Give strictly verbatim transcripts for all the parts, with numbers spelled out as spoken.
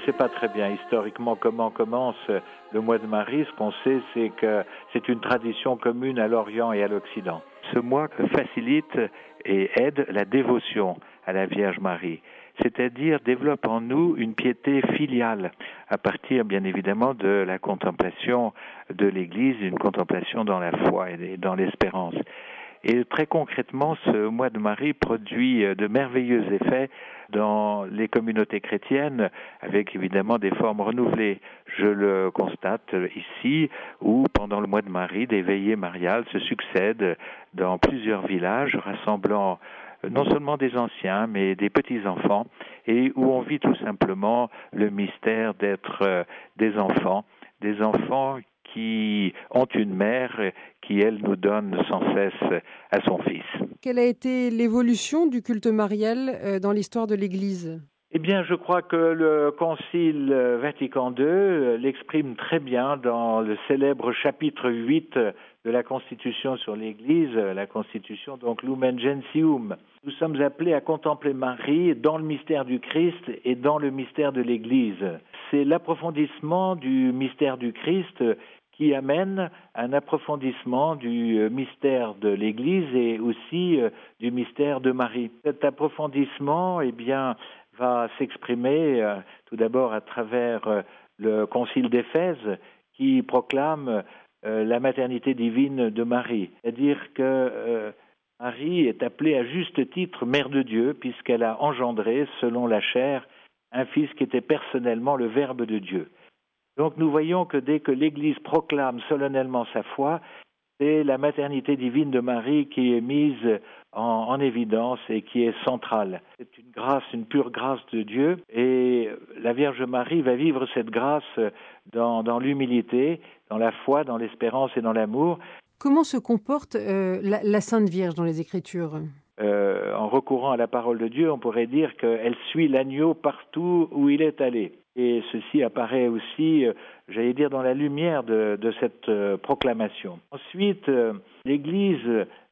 Je ne sais pas très bien historiquement comment commence le mois de Marie. Ce qu'on sait, c'est que c'est une tradition commune à l'Orient et à l'Occident. Ce mois facilite et aide la dévotion à la Vierge Marie, c'est-à-dire développe en nous une piété filiale, à partir bien évidemment de la contemplation de l'Église, une contemplation dans la foi et dans l'espérance. Et très concrètement, ce mois de Marie produit de merveilleux effets dans les communautés chrétiennes, avec évidemment des formes renouvelées. Je le constate ici, où pendant le mois de Marie, des veillées mariales se succèdent dans plusieurs villages, rassemblant non seulement des anciens, mais des petits-enfants, et où on vit tout simplement le mystère d'être des enfants, des enfants qui ont une mère qui, elle, nous donne sans cesse à son Fils. Quelle a été l'évolution du culte marial dans l'histoire de l'Église ? Eh bien, je crois que le Concile Vatican deux l'exprime très bien dans le célèbre chapitre huit de la Constitution sur l'Église, la Constitution, donc Lumen Gentium. Nous sommes appelés à contempler Marie dans le mystère du Christ et dans le mystère de l'Église. C'est l'approfondissement du mystère du Christ qui amène un approfondissement du mystère de l'Église et aussi du mystère de Marie. Cet approfondissement, eh bien, va s'exprimer euh, tout d'abord à travers euh, le Concile d'Éphèse qui proclame euh, la maternité divine de Marie. C'est-à-dire que euh, Marie est appelée à juste titre mère de Dieu puisqu'elle a engendré, selon la chair, un fils qui était personnellement le Verbe de Dieu. Donc nous voyons que dès que l'Église proclame solennellement sa foi, c'est la maternité divine de Marie qui est mise en, en évidence et qui est centrale. C'est une grâce, une pure grâce de Dieu, et la Vierge Marie va vivre cette grâce dans, dans l'humilité, dans la foi, dans l'espérance et dans l'amour. Comment se comporte euh, la, la Sainte Vierge dans les Écritures ? Euh, en recourant à la parole de Dieu, on pourrait dire qu'elle suit l'agneau partout où il est allé. Et ceci apparaît aussi, euh, j'allais dire, dans la lumière de, de cette euh, proclamation. Ensuite, euh, l'Église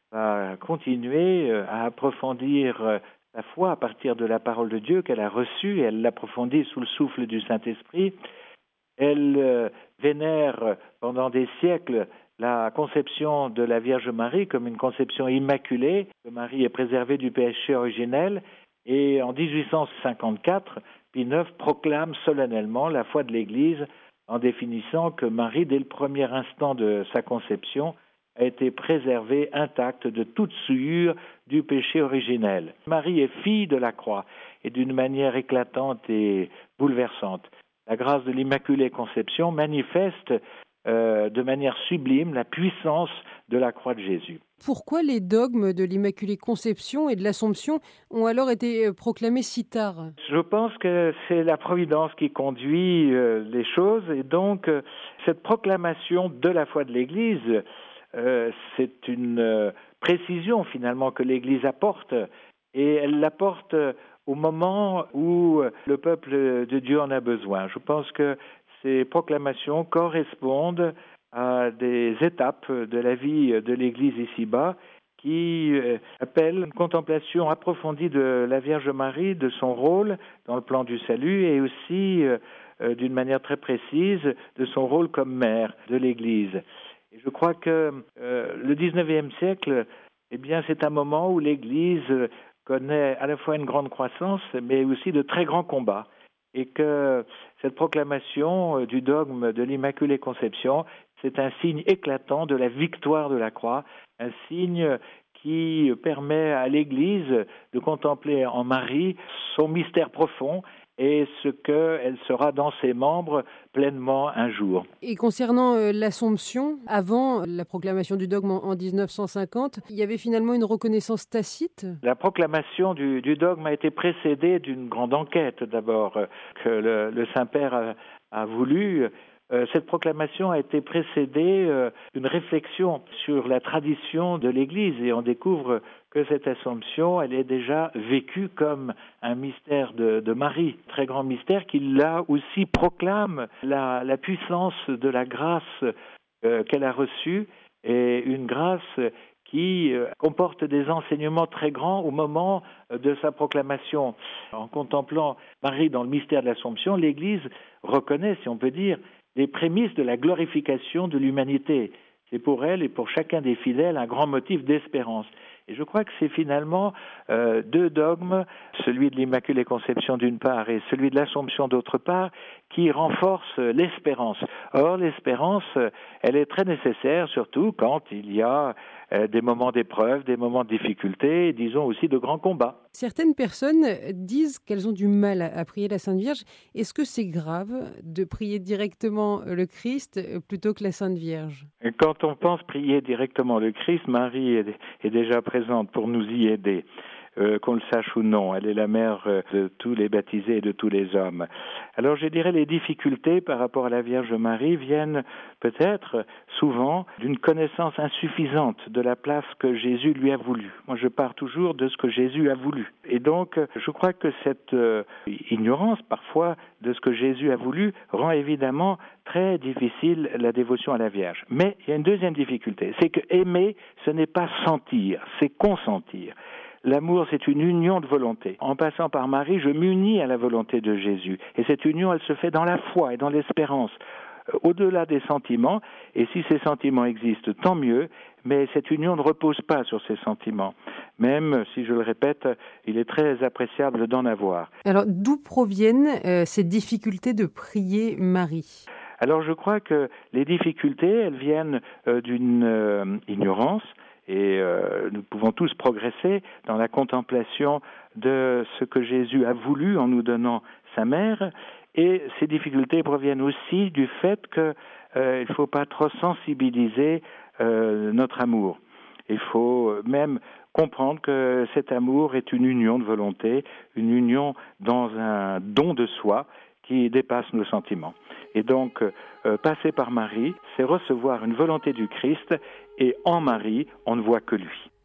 va continuer euh, à approfondir euh, sa foi à partir de la parole de Dieu qu'elle a reçue, et elle l'approfondit sous le souffle du Saint-Esprit. Elle euh, vénère pendant des siècles la conception de la Vierge Marie comme une conception immaculée, que Marie est préservée du péché originel, et en dix-huit cent cinquante-quatre, Pie neuf proclame solennellement la foi de l'Église en définissant que Marie, dès le premier instant de sa conception, a été préservée intacte de toute souillure du péché originel. Marie est fille de la croix, et d'une manière éclatante et bouleversante. La grâce de l'Immaculée Conception manifeste Euh, de manière sublime la puissance de la croix de Jésus. Pourquoi les dogmes de l'Immaculée Conception et de l'Assomption ont alors été proclamés si tard ? Je pense que c'est la providence qui conduit euh, les choses, et donc euh, cette proclamation de la foi de l'Église, euh, c'est une euh, précision finalement que l'Église apporte, et elle l'apporte au moment où le peuple de Dieu en a besoin. Je pense que ces proclamations correspondent à des étapes de la vie de l'Église ici-bas qui appellent une contemplation approfondie de la Vierge Marie, de son rôle dans le plan du salut, et aussi, euh, d'une manière très précise, de son rôle comme mère de l'Église. Et je crois que euh, le dix-neuvième siècle, eh bien, c'est un moment où l'Église connaît à la fois une grande croissance, mais aussi de très grands combats. Et que cette proclamation du dogme de l'Immaculée Conception, c'est un signe éclatant de la victoire de la croix, un signe qui permet à l'Église de contempler en Marie son mystère profond et ce qu'elle sera dans ses membres pleinement un jour. Et concernant euh, l'Assomption, avant la proclamation du dogme en, en dix-neuf cent cinquante, il y avait finalement une reconnaissance tacite ? La proclamation du, du dogme a été précédée d'une grande enquête d'abord, euh, que le, le Saint-Père a, a voulu. Euh, cette proclamation a été précédée euh, d'une réflexion sur la tradition de l'Église, et on découvre que cette Assomption, elle est déjà vécue comme un mystère de, de Marie, très grand mystère qui là aussi proclame la, la puissance de la grâce euh, qu'elle a reçue, et une grâce qui euh, comporte des enseignements très grands au moment euh, de sa proclamation. En contemplant Marie dans le mystère de l'Assomption, l'Église reconnaît, si on peut dire, les prémices de la glorification de l'humanité. C'est pour elle et pour chacun des fidèles un grand motif d'espérance. Et je crois que c'est finalement euh, deux dogmes, celui de l'Immaculée Conception d'une part et celui de l'Assomption d'autre part, qui renforcent l'espérance. Or, l'espérance, elle est très nécessaire, surtout quand il y a euh, des moments d'épreuve, des moments de difficulté, et disons aussi de grands combats. Certaines personnes disent qu'elles ont du mal à prier la Sainte Vierge. Est-ce que c'est grave de prier directement le Christ plutôt que la Sainte Vierge ? Quand on pense prier directement le Christ, Marie est, est déjà présente pour nous y aider. Euh, qu'on le sache ou non, elle est la mère euh, de tous les baptisés et de tous les hommes. Alors je dirais les difficultés par rapport à la Vierge Marie viennent peut-être souvent d'une connaissance insuffisante de la place que Jésus lui a voulu. Moi je pars toujours de ce que Jésus a voulu. Et donc je crois que cette euh, ignorance parfois de ce que Jésus a voulu rend évidemment très difficile la dévotion à la Vierge. Mais il y a une deuxième difficulté, c'est que aimer, ce n'est pas sentir, c'est consentir. L'amour, c'est une union de volonté. En passant par Marie, je m'unis à la volonté de Jésus. Et cette union, elle se fait dans la foi et dans l'espérance, au-delà des sentiments. Et si ces sentiments existent, tant mieux. Mais cette union ne repose pas sur ces sentiments. Même, si je le répète, il est très appréciable d'en avoir. Alors, d'où proviennent euh, ces difficultés de prier Marie ? Alors, je crois que les difficultés, elles viennent euh, d'une euh, ignorance. Et euh, nous pouvons tous progresser dans la contemplation de ce que Jésus a voulu en nous donnant sa mère. Et ces difficultés proviennent aussi du fait qu'il euh, ne faut pas trop sensibiliser euh, notre amour. Il faut même comprendre que cet amour est une union de volonté, une union dans un don de soi qui dépasse nos sentiments. Et donc, euh, passer par Marie, c'est recevoir une volonté du Christ, et en Marie, on ne voit que lui.